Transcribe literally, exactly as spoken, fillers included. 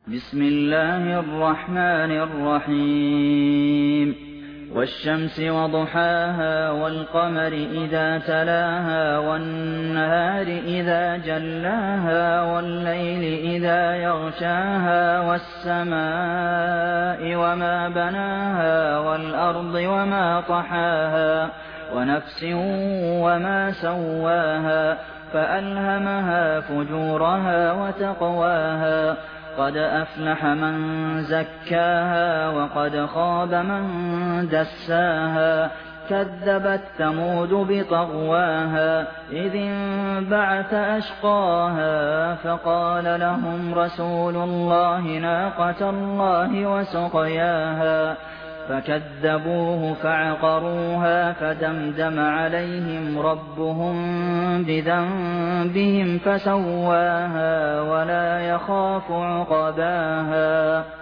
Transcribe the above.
بسم الله الرحمن الرحيم والشمس وضحاها والقمر إذا تلاها والنهار إذا جلاها والليل إذا يغشاها والسماء وما بناها والأرض وما طحاها ونفس وما سواها فألهمها فجورها وتقواها قد أفلح من زكاها وقد خاب من دساها كذبت ثمود بطغواها إذ انبعث أشقاها فقال لهم رسول الله ناقة الله وسقياها فكذبوه فعقروها فدمدم عليهم ربهم بذنبهم فسواها ولا يخاف عقباها